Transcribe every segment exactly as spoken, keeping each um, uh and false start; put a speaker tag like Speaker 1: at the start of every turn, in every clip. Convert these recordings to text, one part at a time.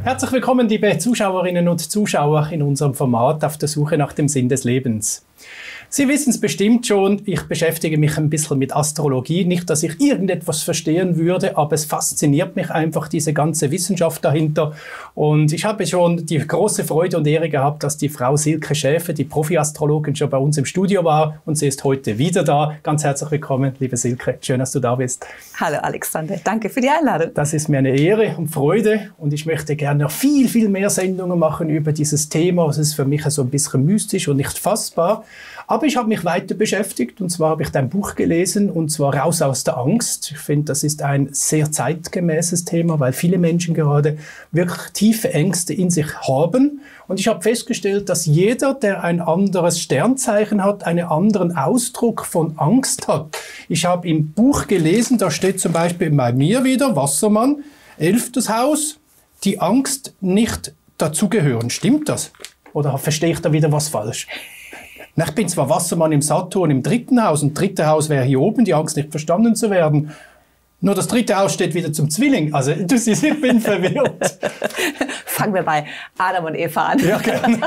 Speaker 1: Herzlich willkommen, liebe Zuschauerinnen und Zuschauer in unserem Format auf der Suche nach dem Sinn des Lebens. Sie wissen es bestimmt schon, ich beschäftige mich ein bisschen mit Astrologie. Nicht, dass ich irgendetwas verstehen würde, aber es fasziniert mich einfach, diese ganze Wissenschaft dahinter. Und ich habe schon die große Freude und Ehre gehabt, dass die Frau Silke Schäfer, die Profi-Astrologin, schon bei uns im Studio war. Und sie ist heute wieder da. Ganz herzlich willkommen, liebe Silke. Schön, dass du da bist.
Speaker 2: Hallo Alexander, danke für die Einladung.
Speaker 1: Das ist mir eine Ehre und Freude. Und ich möchte gerne noch viel, viel mehr Sendungen machen über dieses Thema. Es ist für mich so ein bisschen mystisch und nicht fassbar. Aber ich habe mich weiter beschäftigt, und zwar habe ich dein Buch gelesen, und zwar Raus aus der Angst. Ich finde, das ist ein sehr zeitgemäßes Thema, weil viele Menschen gerade wirklich tiefe Ängste in sich haben. Und ich habe festgestellt, dass jeder, der ein anderes Sternzeichen hat, einen anderen Ausdruck von Angst hat. Ich habe im Buch gelesen, da steht zum Beispiel bei mir wieder, Wassermann, elftes Haus, die Angst nicht dazugehören. Stimmt das? Oder verstehe ich da wieder was falsch? Ich bin zwar Wassermann im Saturn im dritten Haus, und das dritte Haus wäre hier oben, die Angst nicht verstanden zu werden. Nur das dritte Haus steht wieder zum Zwilling. Also du siehst, ich bin verwirrt.
Speaker 2: Fangen wir bei Adam und Eva an.
Speaker 1: Ja, gerne.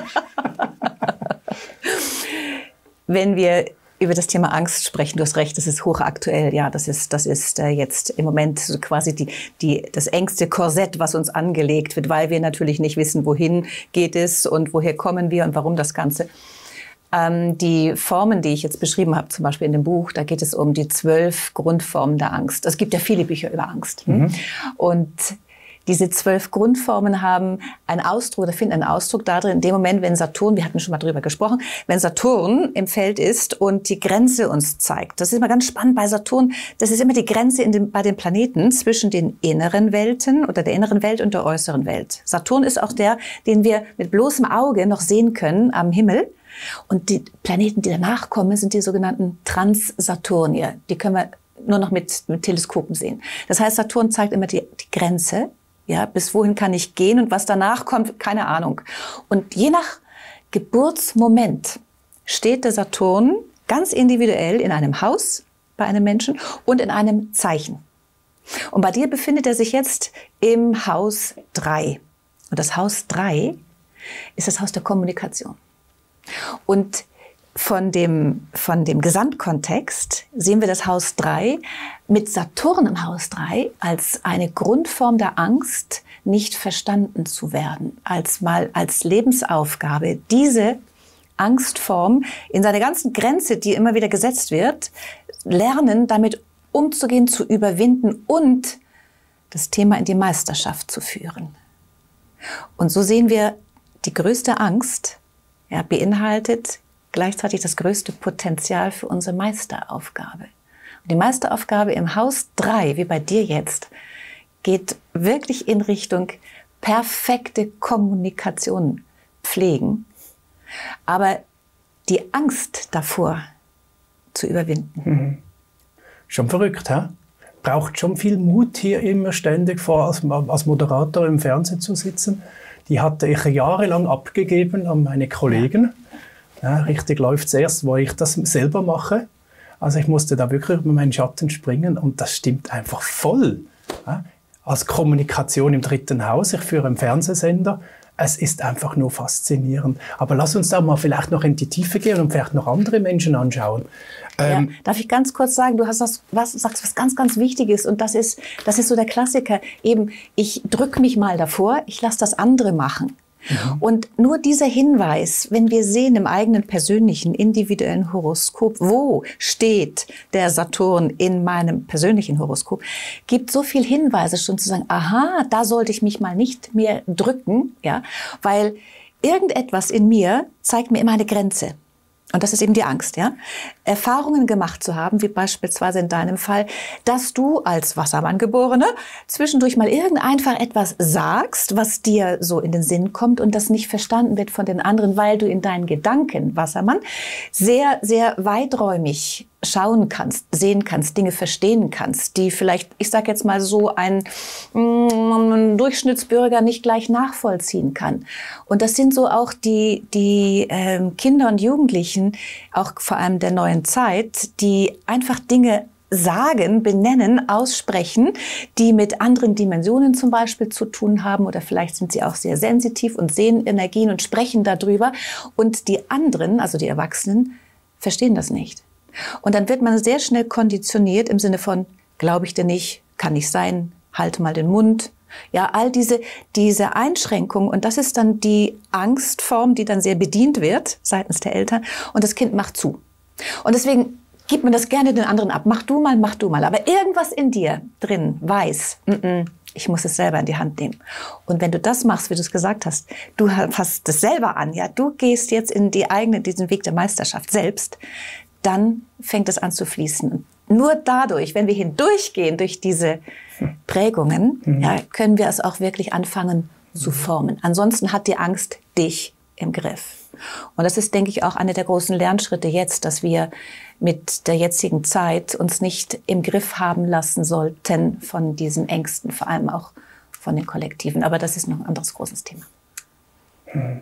Speaker 2: Wenn wir über das Thema Angst sprechen, du hast recht, das ist hochaktuell. Ja, das ist, das ist äh, jetzt im Moment so quasi die, die, das engste Korsett, was uns angelegt wird, weil wir natürlich nicht wissen, wohin geht es und woher kommen wir und warum das Ganze. Ähm, die Formen, die ich jetzt beschrieben habe, zum Beispiel in dem Buch, da geht es um die zwölf Grundformen der Angst. Es gibt ja viele Bücher über Angst. Mhm. Und diese zwölf Grundformen haben einen Ausdruck, oder finden einen Ausdruck darin, in dem Moment, wenn Saturn, wir hatten schon mal drüber gesprochen, wenn Saturn im Feld ist und die Grenze uns zeigt. Das ist immer ganz spannend bei Saturn. Das ist immer die Grenze in dem, bei den Planeten zwischen den inneren Welten oder der inneren Welt und der äußeren Welt. Saturn ist auch der, den wir mit bloßem Auge noch sehen können am Himmel. Und die Planeten, die danach kommen, sind die sogenannten Transsaturnier. Die können wir nur noch mit, mit Teleskopen sehen. Das heißt, Saturn zeigt immer die, die Grenze. Ja, bis wohin kann ich gehen und was danach kommt, keine Ahnung. Und je nach Geburtsmoment steht der Saturn ganz individuell in einem Haus bei einem Menschen und in einem Zeichen. Und bei dir befindet er sich jetzt im Haus drei. Und das Haus drei ist das Haus der Kommunikation. Und von dem, von dem Gesamtkontext sehen wir das Haus drei mit Saturn im Haus drei als eine Grundform der Angst, nicht verstanden zu werden, als mal als Lebensaufgabe, diese Angstform in seiner ganzen Grenze, die immer wieder gesetzt wird, lernen, damit umzugehen, zu überwinden und das Thema in die Meisterschaft zu führen. Und so sehen wir, die größte Angst, ja, beinhaltet gleichzeitig das größte Potenzial für unsere Meisteraufgabe. Und die Meisteraufgabe im Haus drei, wie bei dir jetzt, geht wirklich in Richtung perfekte Kommunikation pflegen, aber die Angst davor zu überwinden.
Speaker 1: Mhm. Schon verrückt, hä? Braucht schon viel Mut, hier immer ständig vor als, als Moderator im Fernsehen zu sitzen. Die hatte ich jahrelang abgegeben an meine Kollegen. Ja, richtig läuft es erst, wo ich das selber mache. Also ich musste da wirklich über meinen Schatten springen, und das stimmt einfach voll. Ja, als Kommunikation im dritten Haus, ich führe einen Fernsehsender, es ist einfach nur faszinierend. Aber lass uns da mal vielleicht noch in die Tiefe gehen und vielleicht noch andere Menschen anschauen.
Speaker 2: Ähm, ja, darf ich ganz kurz sagen, du hast das, was, sagst was ganz, ganz Wichtiges, und das ist, das ist so der Klassiker. Eben, ich drücke mich mal davor, ich lasse das andere machen. Ja. Und nur dieser Hinweis, wenn wir sehen im eigenen persönlichen, individuellen Horoskop, wo steht der Saturn in meinem persönlichen Horoskop, gibt so viel Hinweise schon zu sagen, aha, da sollte ich mich mal nicht mehr drücken, ja, weil irgendetwas in mir zeigt mir immer eine Grenze. Und das ist eben die Angst, ja. Erfahrungen gemacht zu haben, wie beispielsweise in deinem Fall, dass du als Wassermann-Geborene zwischendurch mal irgend einfach etwas sagst, was dir so in den Sinn kommt und das nicht verstanden wird von den anderen, weil du in deinen Gedanken, Wassermann, sehr, sehr weiträumig schauen kannst, sehen kannst, Dinge verstehen kannst, die vielleicht, ich sag jetzt mal so, ein, ein Durchschnittsbürger nicht gleich nachvollziehen kann. Und das sind so auch die, die ähm, Kinder und Jugendlichen, auch vor allem der neuen Zeit, die einfach Dinge sagen, benennen, aussprechen, die mit anderen Dimensionen zum Beispiel zu tun haben oder vielleicht sind sie auch sehr sensitiv und sehen Energien und sprechen darüber und die anderen, also die Erwachsenen, verstehen das nicht. Und dann wird man sehr schnell konditioniert im Sinne von, glaube ich dir nicht, kann nicht sein, halte mal den Mund. Ja, all diese, diese Einschränkungen und das ist dann die Angstform, die dann sehr bedient wird seitens der Eltern und das Kind macht zu. Und deswegen gibt man das gerne den anderen ab. Mach du mal, mach du mal. Aber irgendwas in dir drin weiß, mm-mm, ich muss es selber in die Hand nehmen. Und wenn du das machst, wie du es gesagt hast, du fasst das selber an, ja, du gehst jetzt in die eigene, diesen Weg der Meisterschaft selbst, dann fängt es an zu fließen. Nur dadurch, wenn wir hindurchgehen durch diese Prägungen, mhm. ja, können wir es auch wirklich anfangen zu formen. Ansonsten hat die Angst dich im Griff. Und das ist, denke ich, auch einer der großen Lernschritte jetzt, dass wir mit der jetzigen Zeit uns nicht im Griff haben lassen sollten von diesen Ängsten, vor allem auch von den Kollektiven. Aber das ist noch ein anderes großes Thema.
Speaker 1: Hm.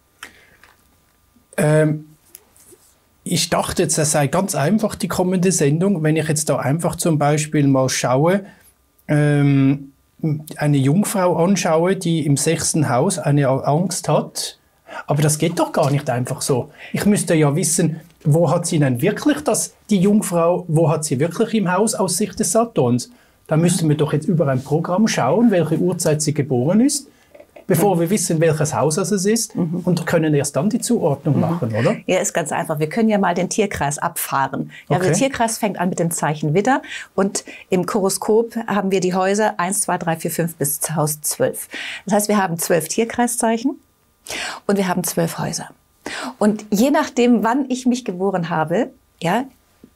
Speaker 1: Ähm, ich dachte jetzt, das sei ganz einfach, die kommende Sendung. Wenn ich jetzt da einfach zum Beispiel mal schaue, ähm, eine Jungfrau anschaue, die im sechsten Haus eine Angst hat, aber das geht doch gar nicht einfach so. Ich müsste ja wissen, wo hat sie denn wirklich das, die Jungfrau, wo hat sie wirklich im Haus aus Sicht des Saturns? Da müssten wir doch jetzt über ein Programm schauen, welche Uhrzeit sie geboren ist, bevor wir wissen, welches Haus es ist mhm. und können erst dann die Zuordnung mhm. machen, oder?
Speaker 2: Ja, ist ganz einfach. Wir können ja mal den Tierkreis abfahren. Ja, okay. Der Tierkreis fängt an mit dem Zeichen Widder und im Horoskop haben wir die Häuser eins, zwei, drei, vier, fünf bis Haus zwölf. Das heißt, wir haben zwölf Tierkreiszeichen. Und wir haben zwölf Häuser. Und je nachdem, wann ich mich geboren habe, ja,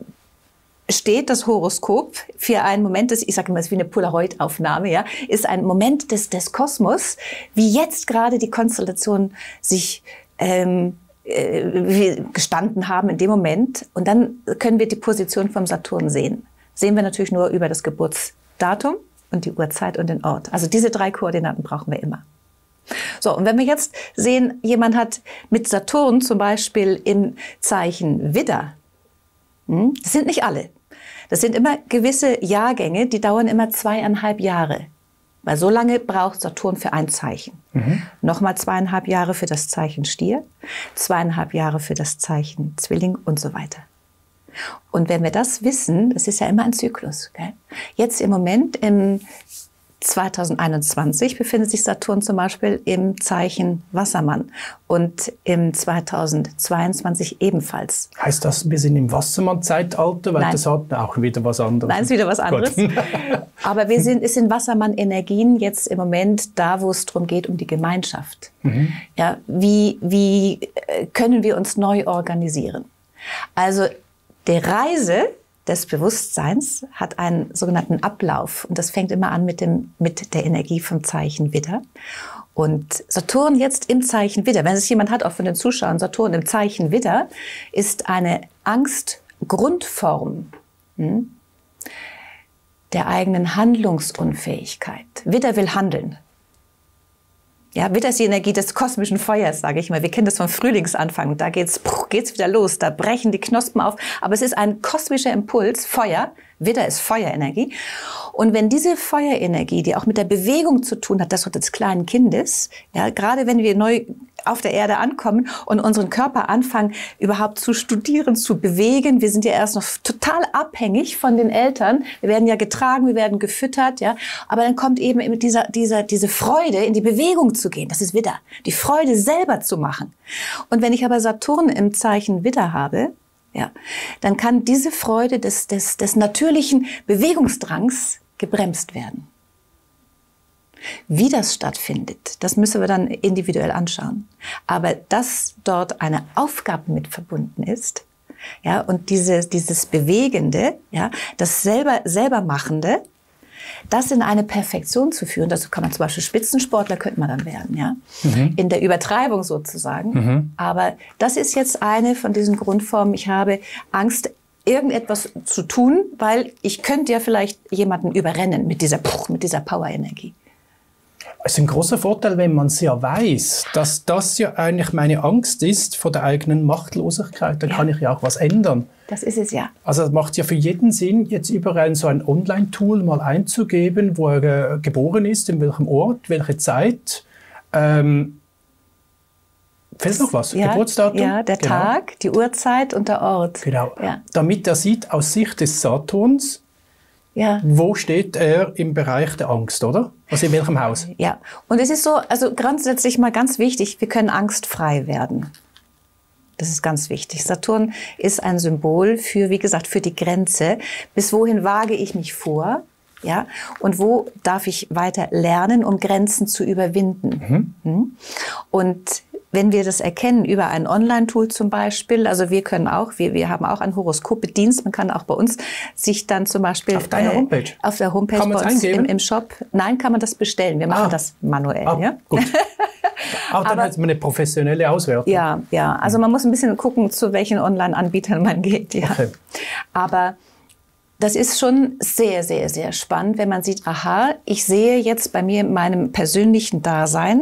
Speaker 2: steht das Horoskop für einen Moment, des, ich sage immer, es ist wie eine Polaroid-Aufnahme, ja, ist ein Moment des, des Kosmos, wie jetzt gerade die Konstellationen sich ähm, äh, gestanden haben in dem Moment. Und dann können wir die Position vom Saturn sehen. Sehen wir natürlich nur über das Geburtsdatum und die Uhrzeit und den Ort. Also diese drei Koordinaten brauchen wir immer. So, und wenn wir jetzt sehen, jemand hat mit Saturn zum Beispiel im Zeichen Widder, hm, das sind nicht alle, das sind immer gewisse Jahrgänge, die dauern immer zweieinhalb Jahre. Weil so lange braucht Saturn für ein Zeichen. Mhm. Nochmal zweieinhalb Jahre für das Zeichen Stier, zweieinhalb Jahre für das Zeichen Zwilling und so weiter. Und wenn wir das wissen, das ist ja immer ein Zyklus. Gell? Jetzt im Moment im zweitausendeinundzwanzig befindet sich Saturn zum Beispiel im Zeichen Wassermann und im zweitausendzweiundzwanzig ebenfalls.
Speaker 1: Heißt das, wir sind im Wassermann-Zeitalter? Weil Nein. das hat auch wieder was anderes.
Speaker 2: Nein, ist wieder was anderes. Aber wir sind, es sind Wassermann-Energien jetzt im Moment da, wo es darum geht, um die Gemeinschaft. Mhm. Ja, wie, wie können wir uns neu organisieren? Also die Reise des Bewusstseins hat einen sogenannten Ablauf. Und das fängt immer an mit, dem, mit der Energie vom Zeichen Widder. Und Saturn jetzt im Zeichen Widder, wenn es jemand hat, auch von den Zuschauern, Saturn im Zeichen Widder, ist eine Angstgrundform hm, der eigenen Handlungsunfähigkeit. Widder will handeln. Ja, Widder ist die Energie des kosmischen Feuers, sage ich mal. Wir kennen das vom Frühlingsanfang. Da geht's, geht's wieder los. Da brechen die Knospen auf. Aber es ist ein kosmischer Impuls, Feuer. Widder ist Feuerenergie. Und wenn diese Feuerenergie, die auch mit der Bewegung zu tun hat, das des kleinen Kindes, ja, gerade wenn wir neu auf der Erde ankommen und unseren Körper anfangen, überhaupt zu studieren, zu bewegen. Wir sind ja erst noch total abhängig von den Eltern. Wir werden ja getragen, wir werden gefüttert, ja. Aber dann kommt eben dieser, dieser, diese Freude, in die Bewegung zu gehen. Das ist Widder. Die Freude, selber zu machen. Und wenn ich aber Saturn im Zeichen Widder habe, ja, dann kann diese Freude des, des, des natürlichen Bewegungsdrangs gebremst werden. Wie das stattfindet, das müssen wir dann individuell anschauen. Aber dass dort eine Aufgabe mit verbunden ist, ja, und dieses, dieses Bewegende, ja, das selber, selber Machende, das in eine Perfektion zu führen, dazu kann man zum Beispiel Spitzensportler, könnte man dann werden, ja, mhm. in der Übertreibung sozusagen. Mhm. Aber das ist jetzt eine von diesen Grundformen. Ich habe Angst, irgendetwas zu tun, weil ich könnte ja vielleicht jemanden überrennen mit dieser, mit dieser Power-Energie.
Speaker 1: Es ist ein großer Vorteil, wenn man es ja weiß, dass das ja eigentlich meine Angst ist vor der eigenen Machtlosigkeit. Dann ja. kann ich ja auch was ändern.
Speaker 2: Das ist es ja.
Speaker 1: Also es macht ja für jeden Sinn, jetzt überall so ein Online-Tool mal einzugeben, wo er äh, geboren ist, in welchem Ort, welche Zeit. Ähm, fehlt noch was?
Speaker 2: Ja,
Speaker 1: Geburtsdatum?
Speaker 2: Ja, der
Speaker 1: genau.
Speaker 2: Tag, die Uhrzeit und der Ort.
Speaker 1: Genau.
Speaker 2: Ja.
Speaker 1: Damit er sieht, aus Sicht des Saturns, ja. wo steht er im Bereich der Angst, oder? Also in welchem Haus?
Speaker 2: Ja, und es ist so, also grundsätzlich mal ganz wichtig, wir können angstfrei werden. Das ist ganz wichtig. Saturn ist ein Symbol für, wie gesagt, für die Grenze. Bis wohin wage ich mich vor? Ja, und wo darf ich weiter lernen, um Grenzen zu überwinden? Mhm. Und wenn wir das erkennen über ein Online-Tool zum Beispiel, also wir können auch, wir, wir haben auch einen Horoskopedienst, man kann auch bei uns sich dann zum Beispiel...
Speaker 1: Auf deiner Homepage?
Speaker 2: Äh, auf der Homepage
Speaker 1: kann
Speaker 2: bei uns im, im Shop. Nein, kann man das bestellen. Wir machen ah. das manuell.
Speaker 1: Ah,
Speaker 2: ja?
Speaker 1: Gut. Aber dann hat man eine professionelle Auswertung.
Speaker 2: Ja, ja. Also man muss ein bisschen gucken, zu welchen Online-Anbietern man geht. Ja. Okay. Aber das ist schon sehr, sehr, sehr spannend, wenn man sieht, aha, ich sehe jetzt bei mir in meinem persönlichen Dasein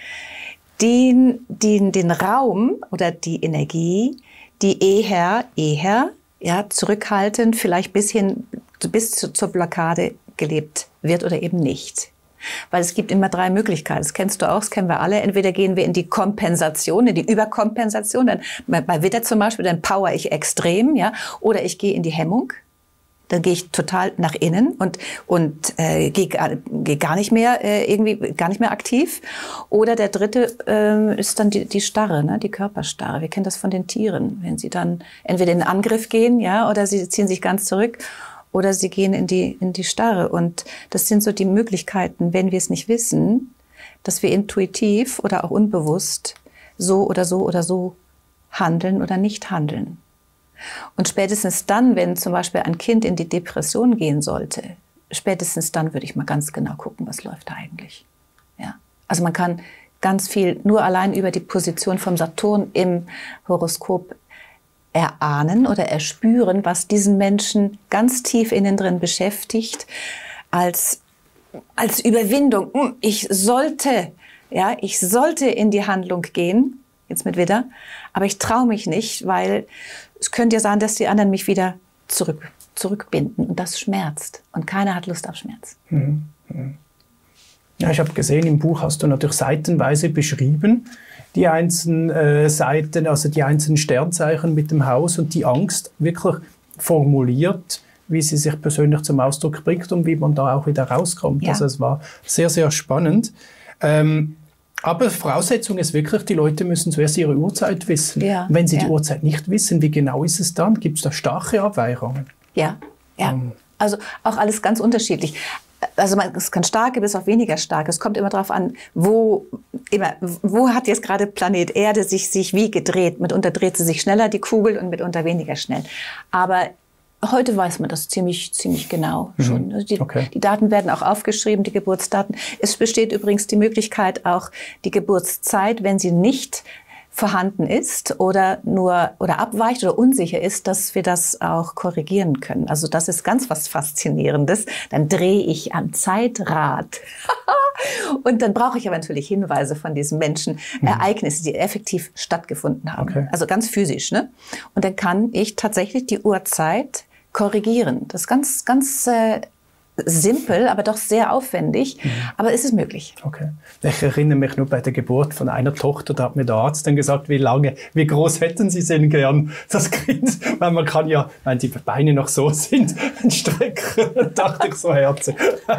Speaker 2: den, den, den Raum oder die Energie, die eher, eher ja, zurückhaltend, vielleicht bis hin bis zu, zur Blockade gelebt wird oder eben nicht. Weil es gibt immer drei Möglichkeiten. Das kennst du auch, das kennen wir alle. Entweder gehen wir in die Kompensation, in die Überkompensation. Dann, bei Widder zum Beispiel, dann power ich extrem, ja. Oder ich gehe in die Hemmung. Dann gehe ich total nach innen und und äh, gehe, gehe gar nicht mehr äh, irgendwie gar nicht mehr aktiv. Oder der dritte äh, ist dann die, die Starre, ne, die Körperstarre. Wir kennen das von den Tieren, wenn sie dann entweder in den Angriff gehen, ja, oder sie ziehen sich ganz zurück. Oder sie gehen in die, in die Starre. Und das sind so die Möglichkeiten, wenn wir es nicht wissen, dass wir intuitiv oder auch unbewusst so oder so oder so handeln oder nicht handeln. Und spätestens dann, wenn zum Beispiel ein Kind in die Depression gehen sollte, spätestens dann würde ich mal ganz genau gucken, was läuft da eigentlich. Ja. Also man kann ganz viel nur allein über die Position vom Saturn im Horoskop erahnen oder erspüren, was diesen Menschen ganz tief innen drin beschäftigt, als, als Überwindung. Ich sollte, ja, ich sollte in die Handlung gehen, jetzt mit Widder, aber ich traue mich nicht, weil es könnte ja sein, dass die anderen mich wieder zurück, zurückbinden und das schmerzt und keiner hat Lust auf Schmerz.
Speaker 1: Mhm. Ja, ich habe gesehen, im Buch hast du natürlich seitenweise beschrieben, die einzelnen äh, Seiten, also die einzelnen Sternzeichen mit dem Haus und die Angst wirklich formuliert, wie sie sich persönlich zum Ausdruck bringt und wie man da auch wieder rauskommt. Ja. Also es war sehr, sehr spannend. Ähm, aber Voraussetzung ist wirklich, die Leute müssen zuerst ihre Uhrzeit wissen. Ja. Wenn sie ja. die Uhrzeit nicht wissen, wie genau ist es dann? Gibt es da starke Abweichungen?
Speaker 2: Ja, ja. Ähm. Also auch alles ganz unterschiedlich. Also man, es kann starke bis auch weniger starke. Es kommt immer darauf an, wo, immer, wo hat jetzt gerade Planet Erde sich, sich wie gedreht. Mitunter dreht sie sich schneller, die Kugel, und mitunter weniger schnell. Aber heute weiß man das ziemlich, ziemlich genau schon. Mhm. Also die, okay. die Daten werden auch aufgeschrieben, die Geburtsdaten. Es besteht übrigens die Möglichkeit, auch die Geburtszeit, wenn sie nicht vorhanden ist oder nur oder abweicht oder unsicher ist, dass wir das auch korrigieren können. Also das ist ganz was Faszinierendes. Dann drehe ich am Zeitrad. Und dann brauche ich aber natürlich Hinweise von diesen Menschen, mhm. Ereignisse, die effektiv stattgefunden haben. Okay. Also ganz physisch, ne? Und dann kann ich tatsächlich die Uhrzeit korrigieren. Das ist ganz, ganz äh, simpel, aber doch sehr aufwendig. Mhm. Aber es ist möglich.
Speaker 1: Okay. Ich erinnere mich nur bei der Geburt von einer Tochter, da hat mir der Arzt dann gesagt, wie lange, wie groß hätten Sie denn gern das Kind? Weil man kann ja, wenn die Beine noch so sind, strecken, dachte ich so herzig.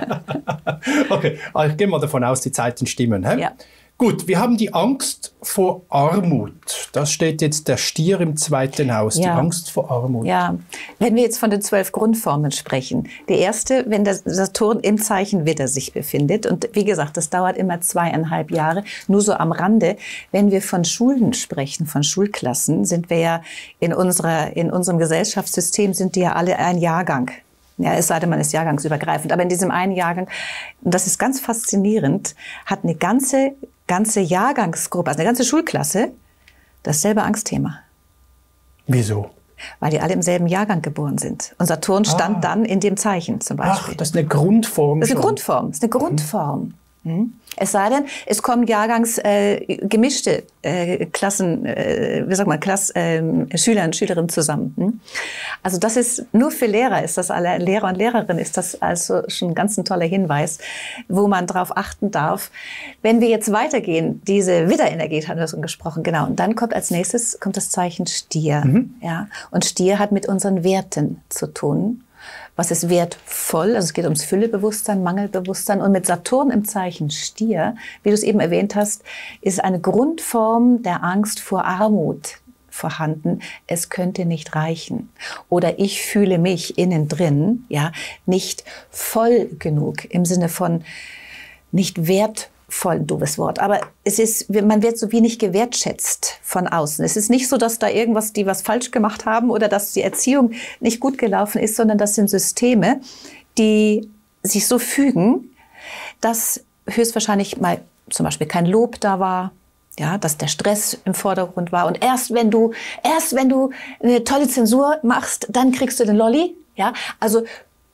Speaker 1: Okay, also ich gehe mal davon aus, die Zeiten stimmen. He? Ja. Gut, wir haben die Angst vor Armut. Das steht jetzt der Stier im zweiten Haus, ja. Die Angst vor Armut.
Speaker 2: Ja, wenn wir jetzt von den zwölf Grundformen sprechen. Die erste, wenn der Saturn im Zeichen Widder sich befindet. Und wie gesagt, das dauert immer zweieinhalb Jahre. Nur so am Rande. Wenn wir von Schulen sprechen, von Schulklassen, sind wir ja in unserer, in unserem Gesellschaftssystem sind die ja alle ein Jahrgang. Ja, es sei denn, man ist jahrgangsübergreifend. Aber in diesem einen Jahrgang, und das ist ganz faszinierend, hat eine ganze ganze Jahrgangsgruppe, also eine ganze Schulklasse, dasselbe Angstthema.
Speaker 1: Wieso?
Speaker 2: Weil die alle im selben Jahrgang geboren sind. Und Saturn stand ah. dann in dem Zeichen zum Beispiel.
Speaker 1: Ach, das ist eine Grundform.
Speaker 2: Das ist eine
Speaker 1: schon.
Speaker 2: Grundform. Das ist eine Grundform. Es sei denn, es kommen Jahrgangs äh, gemischte äh, Klassen, äh, wie sagt man, Klass, äh, Schüler und Schülerinnen zusammen. Hm? Also das ist nur für Lehrer, ist das alle Lehrer und Lehrerinnen ist das also schon ein ganz ein toller Hinweis, wo man darauf achten darf. Wenn wir jetzt weitergehen, diese Widderenergie haben wir schon gesprochen, genau. Und dann kommt als nächstes kommt das Zeichen Stier, mhm. ja. Und Stier hat mit unseren Werten zu tun. Was ist wertvoll? Also es geht ums Füllebewusstsein, Mangelbewusstsein. Und mit Saturn im Zeichen Stier, wie du es eben erwähnt hast, ist eine Grundform der Angst vor Armut vorhanden. Es könnte nicht reichen. Oder ich fühle mich innen drin, ja, nicht voll genug im Sinne von nicht wertvoll. Voll ein doofes Wort, aber es ist, man wird so wenig gewertschätzt von außen. Es ist nicht so, dass da irgendwas, die was falsch gemacht haben oder dass die Erziehung nicht gut gelaufen ist, sondern das sind Systeme, die sich so fügen, dass höchstwahrscheinlich mal zum Beispiel kein Lob da war, ja, dass der Stress im Vordergrund war und erst wenn du, erst wenn du eine tolle Zensur machst, dann kriegst du den Lolli, ja, also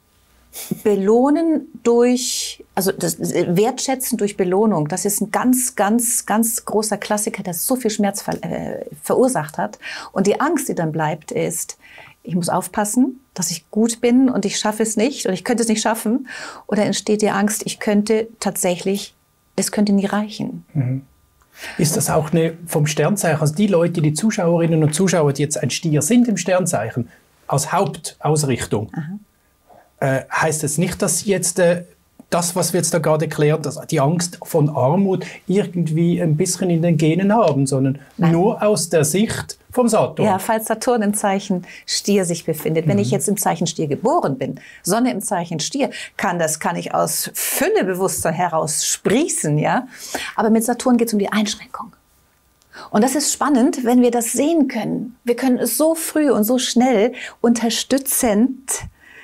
Speaker 2: Belohnen durch, also das Wertschätzen durch Belohnung, das ist ein ganz, ganz, ganz großer Klassiker, der so viel Schmerz ver, äh, verursacht hat. Und die Angst, die dann bleibt, ist, ich muss aufpassen, dass ich gut bin und ich schaffe es nicht oder ich könnte es nicht schaffen. Oder entsteht die Angst, ich könnte tatsächlich, es könnte nie reichen.
Speaker 1: Mhm. Ist das auch eine vom Sternzeichen, also die Leute, die Zuschauerinnen und Zuschauer, die jetzt ein Stier sind im Sternzeichen, als Hauptausrichtung, aha. Äh, heißt es nicht, dass jetzt äh, das, was wir jetzt da gerade klären, dass die Angst von Armut irgendwie ein bisschen in den Genen haben, sondern Nein. nur aus der Sicht vom Saturn.
Speaker 2: Ja, falls Saturn im Zeichen Stier sich befindet. Mhm. Wenn ich jetzt im Zeichen Stier geboren bin, Sonne im Zeichen Stier, kann das kann ich aus Füllebewusstsein heraus sprießen, ja. Aber mit Saturn geht es um die Einschränkung. Und das ist spannend, wenn wir das sehen können. Wir können es so früh und so schnell unterstützend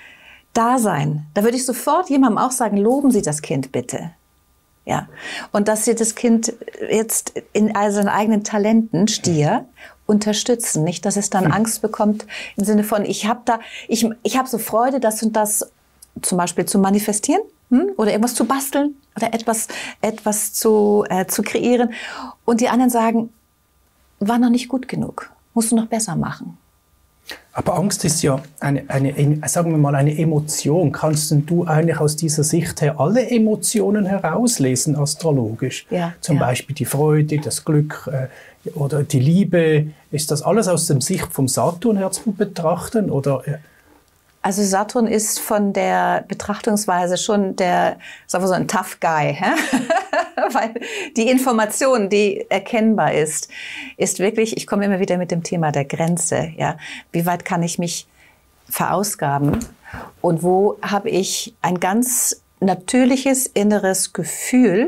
Speaker 2: da sein. Da würde ich sofort jemandem auch sagen, loben Sie das Kind bitte. Ja. Und dass Sie das Kind jetzt in all seinen eigenen Talenten, Stier, unterstützen. Nicht, dass es dann Angst bekommt im Sinne von, ich habe da, ich, ich habe so Freude, das und das zum Beispiel zu manifestieren, hm? Oder irgendwas zu basteln oder etwas, etwas zu, äh, zu kreieren. Und die anderen sagen, war noch nicht gut genug, musst du noch besser machen.
Speaker 1: Aber Angst ist ja eine, eine, sagen wir mal, eine Emotion. Kannst du eigentlich aus dieser Sicht her alle Emotionen herauslesen, astrologisch?
Speaker 2: Ja,
Speaker 1: Zum
Speaker 2: ja.
Speaker 1: Beispiel die Freude, das Glück äh, oder die Liebe. Ist das alles aus der Sicht vom Saturn her zu betrachten? Oder, äh?
Speaker 2: Also Saturn ist von der Betrachtungsweise schon der, sagen wir so, ein Tough Guy, hä? Weil die Information, die erkennbar ist, ist wirklich, ich komme immer wieder mit dem Thema der Grenze, ja. Wie weit kann ich mich verausgaben und wo habe ich ein ganz natürliches inneres Gefühl,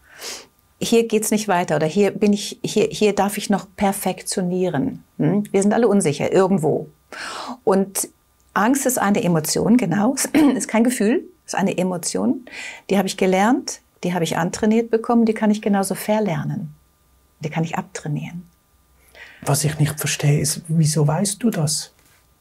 Speaker 2: hier geht's nicht weiter oder hier bin ich, hier, hier darf ich noch perfektionieren. Hm? Wir sind alle unsicher, irgendwo. Und Angst ist eine Emotion, genau, ist kein Gefühl, ist eine Emotion, die habe ich gelernt, die habe ich antrainiert bekommen, die kann ich genauso verlernen. Die kann ich abtrainieren.
Speaker 1: Was ich nicht verstehe, ist, wieso weißt du das?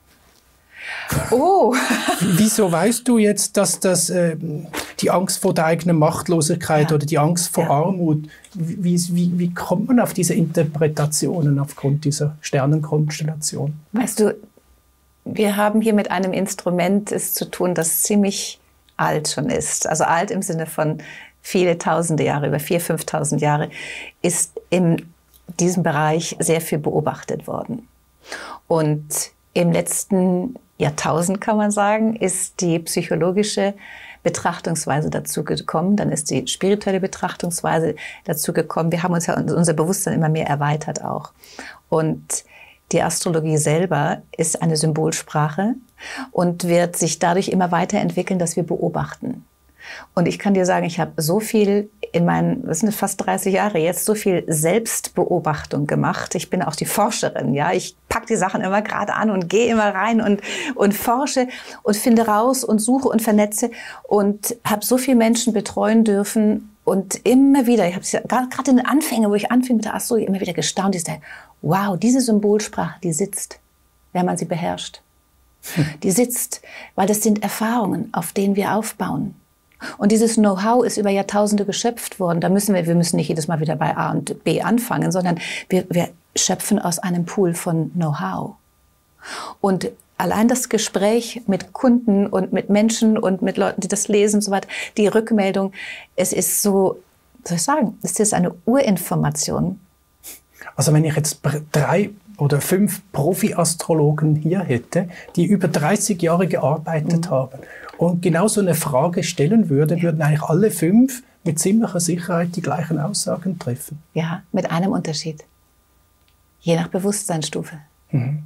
Speaker 2: Oh!
Speaker 1: Wieso weißt du jetzt, dass das, äh, die Angst vor der eigenen Machtlosigkeit ja. oder die Angst vor ja. Armut, wie, wie, wie kommt man auf diese Interpretationen aufgrund dieser Sternenkonstellation?
Speaker 2: Weißt du, wir haben hier mit einem Instrument es zu tun, das ziemlich alt schon ist. Also alt im Sinne von viele tausende Jahre, über viertausend, fünftausend Jahre, ist in diesem Bereich sehr viel beobachtet worden. Und im letzten Jahrtausend, kann man sagen, ist die psychologische Betrachtungsweise dazu gekommen, dann ist die spirituelle Betrachtungsweise dazu gekommen. Wir haben uns ja unser Bewusstsein immer mehr erweitert auch. Und die Astrologie selber ist eine Symbolsprache und wird sich dadurch immer weiterentwickeln, dass wir beobachten. Und ich kann dir sagen, ich habe so viel in meinen, was sind das, fast dreißig Jahre jetzt, so viel Selbstbeobachtung gemacht. Ich bin auch die Forscherin, ja. Ich pack die Sachen immer gerade an und gehe immer rein und, und forsche und finde raus und suche und vernetze und habe so viele Menschen betreuen dürfen und immer wieder, ich habe es ja gerade in den Anfängen, wo ich anfing mit der Astrologie, immer wieder gestaunt, ich sage, wow, diese Symbolsprache, die sitzt, wenn man sie beherrscht. Hm. Die sitzt, weil das sind Erfahrungen, auf denen wir aufbauen. Und dieses Know-how ist über Jahrtausende geschöpft worden. Da müssen wir, wir müssen nicht jedes Mal wieder bei A und B anfangen, sondern wir, wir schöpfen aus einem Pool von Know-how. Und allein das Gespräch mit Kunden und mit Menschen und mit Leuten, die das lesen und so weiter, die Rückmeldung, es ist so, was soll ich sagen, es ist eine Urinformation.
Speaker 1: Also wenn ich jetzt drei oder fünf Profi-Astrologen hier hätte, die über dreißig Jahre gearbeitet mhm. haben und genau so eine Frage stellen würden, ja. würden eigentlich alle fünf mit ziemlicher Sicherheit die gleichen Aussagen treffen.
Speaker 2: Ja, mit einem Unterschied. Je nach Bewusstseinsstufe. Mhm.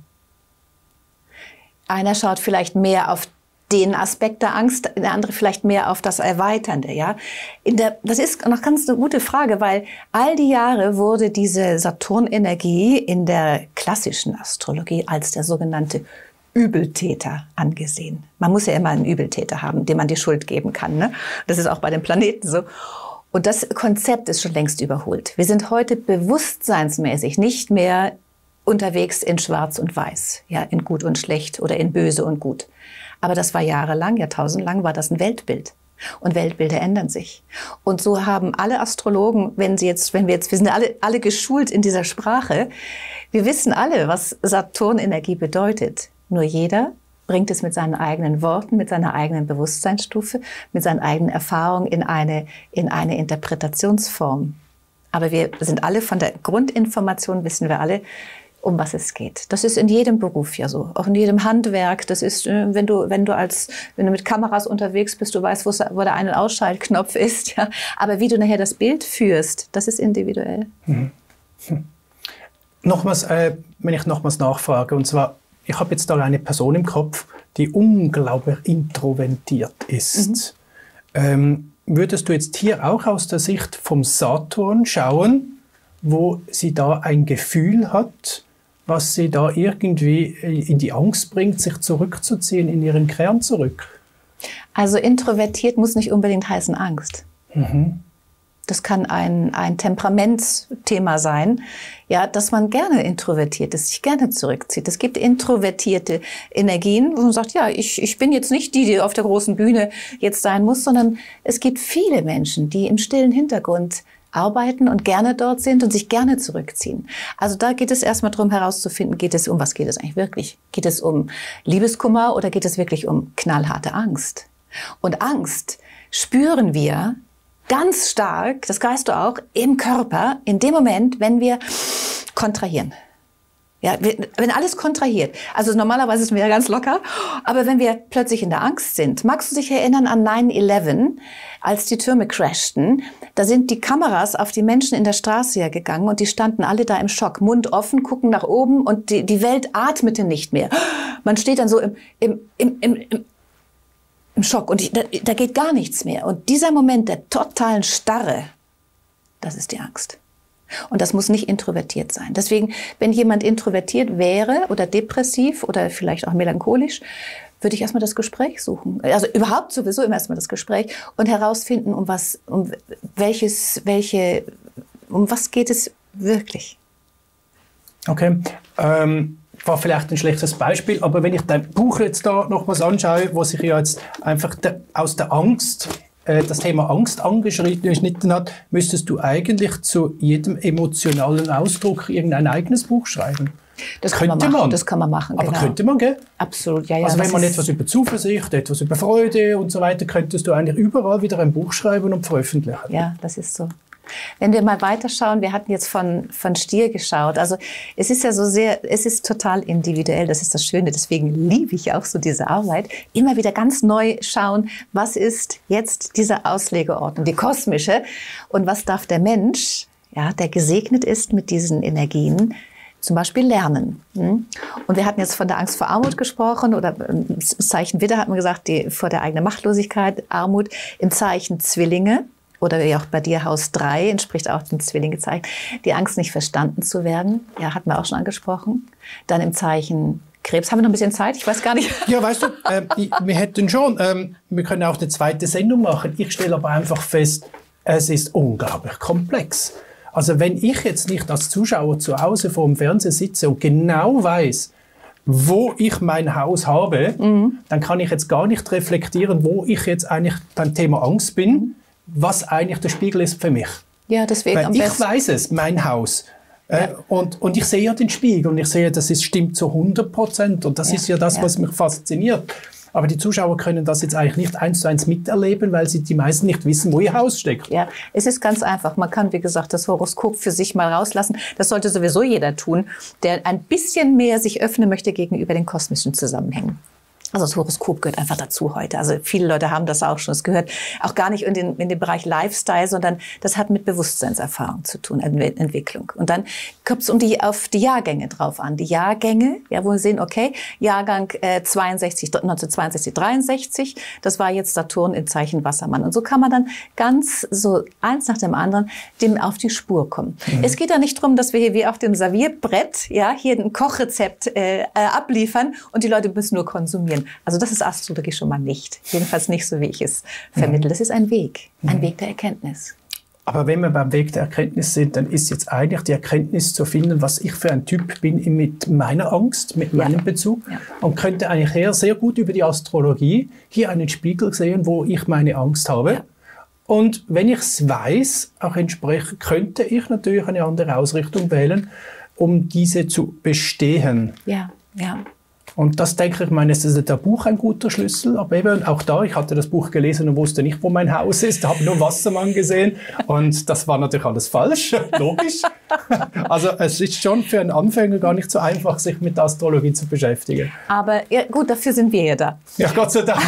Speaker 2: Einer schaut vielleicht mehr auf den Aspekt der Angst, der andere vielleicht mehr auf das Erweiternde. Ja? In der, das ist noch ganz eine gute Frage, weil all die Jahre wurde diese Saturnenergie in der klassischen Astrologie als der sogenannte Übeltäter angesehen. Man muss ja immer einen Übeltäter haben, dem man die Schuld geben kann. Ne? Das ist auch bei den Planeten so. Und das Konzept ist schon längst überholt. Wir sind heute bewusstseinsmäßig nicht mehr unterwegs in Schwarz und Weiß, ja, in Gut und Schlecht oder in Böse und Gut. Aber das war jahrelang, jahrtausendlang war das ein Weltbild. Und Weltbilder ändern sich. Und so haben alle Astrologen, wenn sie jetzt, wenn wir jetzt, wir sind alle, alle geschult in dieser Sprache, wir wissen alle, was Saturnenergie bedeutet. Nur jeder bringt es mit seinen eigenen Worten, mit seiner eigenen Bewusstseinsstufe, mit seinen eigenen Erfahrungen in eine, in eine Interpretationsform. Aber wir sind alle von der Grundinformation, wissen wir alle, um was es geht. Das ist in jedem Beruf ja so, auch in jedem Handwerk. Das ist, wenn du, wenn du als, wenn du mit Kameras unterwegs bist, du weißt, wo der Ein- und Ausschaltknopf ist. Ja. Aber wie du nachher das Bild führst, das ist individuell.
Speaker 1: Mhm. Hm. Nochmals, äh, wenn ich nochmals nachfrage, und zwar, ich habe jetzt da eine Person im Kopf, die unglaublich introvertiert ist. Mhm. Ähm, würdest du jetzt hier auch aus der Sicht vom Saturn schauen, wo sie da ein Gefühl hat, was sie da irgendwie in die Angst bringt, sich zurückzuziehen, in ihren Kern zurück?
Speaker 2: Also introvertiert muss nicht unbedingt heißen Angst. Mhm. Das kann ein, ein Temperamentsthema sein, ja, dass man gerne introvertiert ist, sich gerne zurückzieht. Es gibt introvertierte Energien, wo man sagt, ja, ich, ich bin jetzt nicht die, die auf der großen Bühne jetzt sein muss, sondern es gibt viele Menschen, die im stillen Hintergrund arbeiten und gerne dort sind und sich gerne zurückziehen. Also da geht es erstmal darum herauszufinden, geht es um, was geht es eigentlich wirklich? Geht es um Liebeskummer oder geht es wirklich um knallharte Angst? Und Angst spüren wir ganz stark, das weißt du auch, im Körper, in dem Moment, wenn wir kontrahieren. Ja, wenn alles kontrahiert. Also normalerweise sind wir ja ganz locker, aber wenn wir plötzlich in der Angst sind. Magst du dich erinnern an nine eleven, als die Türme crashten? Da sind die Kameras auf die Menschen in der Straße ja gegangen und die standen alle da im Schock, Mund offen, gucken nach oben und die, die Welt atmete nicht mehr. Man steht dann so im, im, im, im, im im Schock und ich, da, da geht gar nichts mehr. Und dieser Moment der totalen Starre, das ist die Angst. Und das muss nicht introvertiert sein. Deswegen, wenn jemand introvertiert wäre oder depressiv oder vielleicht auch melancholisch, würde ich erstmal das Gespräch suchen. Also überhaupt sowieso immer erstmal das Gespräch und herausfinden, um was, um welches, welche, um was geht es wirklich.
Speaker 1: Okay. Ähm War vielleicht ein schlechtes Beispiel, aber wenn ich dein Buch jetzt da nochmals anschaue, wo sich ja jetzt einfach de, aus der Angst, äh, das Thema Angst angeschnitten hat, müsstest du eigentlich zu jedem emotionalen Ausdruck irgendein eigenes Buch schreiben.
Speaker 2: Das kann man machen. Man. Das kann man machen,
Speaker 1: aber
Speaker 2: genau.
Speaker 1: könnte man, gell?
Speaker 2: Absolut, ja, ja.
Speaker 1: Also wenn man etwas über Zuversicht, etwas über Freude und so weiter, könntest du eigentlich überall wieder ein Buch schreiben und veröffentlichen.
Speaker 2: Ja, das ist so. Wenn wir mal weiterschauen, wir hatten jetzt von, von Stier geschaut. Also es ist ja so sehr, es ist total individuell, das ist das Schöne. Deswegen liebe ich auch so diese Arbeit. Immer wieder ganz neu schauen, was ist jetzt diese Auslegeordnung, die kosmische und was darf der Mensch, ja, der gesegnet ist mit diesen Energien, zum Beispiel lernen. Und wir hatten jetzt von der Angst vor Armut gesprochen oder im Zeichen Widder hat man gesagt, die, vor der eigenen Machtlosigkeit, Armut, im Zeichen Zwillinge. Oder wie auch bei dir Haus drei, entspricht auch dem Zwillingezeichen, die Angst, nicht verstanden zu werden. Ja, hatten wir auch schon angesprochen. Dann im Zeichen Krebs. Haben wir noch ein bisschen Zeit? Ich weiß gar nicht.
Speaker 1: Ja, weißt du, äh, wir hätten schon, ähm, wir können auch eine zweite Sendung machen. Ich stelle aber einfach fest, es ist unglaublich komplex. Also wenn ich jetzt nicht als Zuschauer zu Hause vor dem Fernseher sitze und genau weiß, wo ich mein Haus habe, mhm. dann kann ich jetzt gar nicht reflektieren, wo ich jetzt eigentlich beim Thema Angst bin, mhm. was eigentlich der Spiegel ist für mich.
Speaker 2: Ja, deswegen
Speaker 1: Weil
Speaker 2: am
Speaker 1: ich
Speaker 2: besten.
Speaker 1: weiß es, mein Haus.
Speaker 2: Ja.
Speaker 1: Äh, und, und ich sehe ja den Spiegel und ich sehe, das ist, stimmt zu hundert Prozent und das
Speaker 2: ja.
Speaker 1: ist ja das,
Speaker 2: ja.
Speaker 1: was mich fasziniert. Aber die Zuschauer können das jetzt eigentlich nicht eins zu eins miterleben, weil sie die meisten nicht wissen, wo ihr Haus steckt.
Speaker 2: Ja, es ist ganz einfach. Man kann, wie gesagt, das Horoskop für sich mal rauslassen. Das sollte sowieso jeder tun, der ein bisschen mehr sich öffnen möchte gegenüber den kosmischen Zusammenhängen. Also das Horoskop gehört einfach dazu heute. Also viele Leute haben das auch schon. Es gehört auch gar nicht in den, in den Bereich Lifestyle, sondern das hat mit Bewusstseinserfahrung zu tun, Entwicklung. Und dann kommt es um die, auf die Jahrgänge drauf an. Die Jahrgänge, ja, wo wir sehen, okay, Jahrgang äh, zweiundsechzig, neunzehnhundertzweiundsechzig, dreiundsechzig, das war jetzt Saturn im Zeichen Wassermann. Und so kann man dann ganz so eins nach dem anderen dem auf die Spur kommen. Mhm. Es geht da nicht darum, dass wir hier wie auf dem Servierbrett ja hier ein Kochrezept äh, äh, abliefern und die Leute müssen nur konsumieren. Also das ist Astrologie schon mal nicht. Jedenfalls nicht so, wie ich es vermittle. Das ist ein Weg, ein Weg der Erkenntnis.
Speaker 1: Aber wenn wir beim Weg der Erkenntnis sind, dann ist jetzt eigentlich die Erkenntnis zu finden, was ich für ein Typ bin mit meiner Angst, mit meinem ja. Bezug. Ja. Und könnte eigentlich her sehr gut über die Astrologie hier einen Spiegel sehen, wo ich meine Angst habe. Ja. Und wenn ich es weiß, auch entsprechend, könnte ich natürlich eine andere Ausrichtung wählen, um diese zu bestehen.
Speaker 2: Ja, ja.
Speaker 1: Und das denke ich, meine, ist der Buch ein guter Schlüssel. Aber eben auch da, ich hatte das Buch gelesen und wusste nicht, wo mein Haus ist, habe nur Wassermann gesehen. Und das war natürlich alles falsch, logisch. Also es ist schon für einen Anfänger gar nicht so einfach, sich mit Astrologie zu beschäftigen.
Speaker 2: Aber ja, gut, dafür sind wir ja da.
Speaker 1: Ja, Gott sei Dank.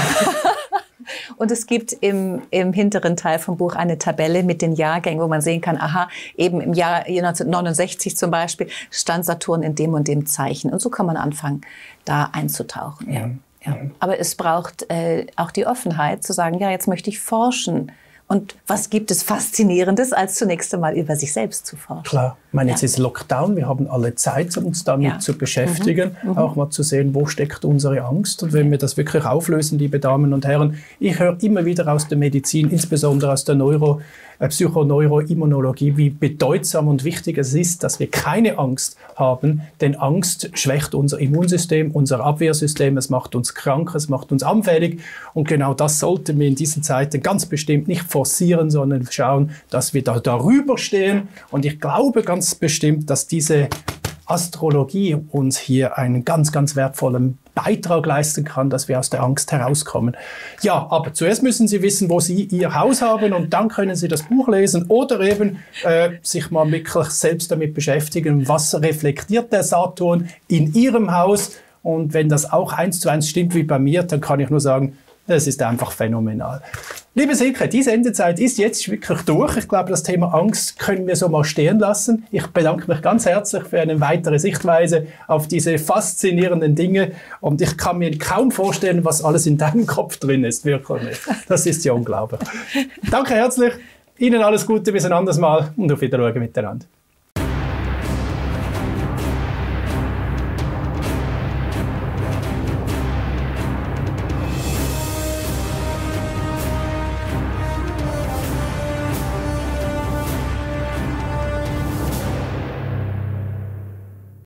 Speaker 2: Und es gibt im, im hinteren Teil vom Buch eine Tabelle mit den Jahrgängen, wo man sehen kann, aha, eben im Jahr neunzehnhundertneunundsechzig zum Beispiel stand Saturn in dem und dem Zeichen. Und so kann man anfangen, da einzutauchen. Ja. Ja. Aber es braucht äh, auch die Offenheit zu sagen, ja, jetzt möchte ich forschen. Und was gibt es Faszinierendes, als zunächst einmal über sich selbst zu forschen?
Speaker 1: Klar, ich meine, jetzt ja. ist Lockdown, wir haben alle Zeit, uns damit ja. zu beschäftigen, mhm. auch mal zu sehen, wo steckt unsere Angst. Und wenn wir das wirklich auflösen, liebe Damen und Herren, ich höre immer wieder aus der Medizin, insbesondere aus der Neuro, äh, Psychoneuroimmunologie, wie bedeutsam und wichtig es ist, dass wir keine Angst haben, denn Angst schwächt unser Immunsystem, unser Abwehrsystem, es macht uns krank, es macht uns anfällig und genau das sollten wir in diesen Zeiten ganz bestimmt nicht forcieren, sondern schauen, dass wir da darüber stehen. Und ich glaube ganz bestimmt, dass diese Astrologie uns hier einen ganz, ganz wertvollen Beitrag leisten kann, dass wir aus der Angst herauskommen. Ja, aber zuerst müssen Sie wissen, wo Sie Ihr Haus haben und dann können Sie das Buch lesen oder eben äh, sich mal wirklich selbst damit beschäftigen, was reflektiert der Saturn in Ihrem Haus. Und wenn das auch eins zu eins stimmt wie bei mir, dann kann ich nur sagen, das ist einfach phänomenal. Liebe Silke, die Sendezeit ist jetzt wirklich durch. Ich glaube, das Thema Angst können wir so mal stehen lassen. Ich bedanke mich ganz herzlich für eine weitere Sichtweise auf diese faszinierenden Dinge. Und ich kann mir kaum vorstellen, was alles in deinem Kopf drin ist. Wirklich nicht. Das ist ja unglaublich. Danke herzlich. Ihnen alles Gute, bis ein anderes Mal und auf Wiedersehen miteinander.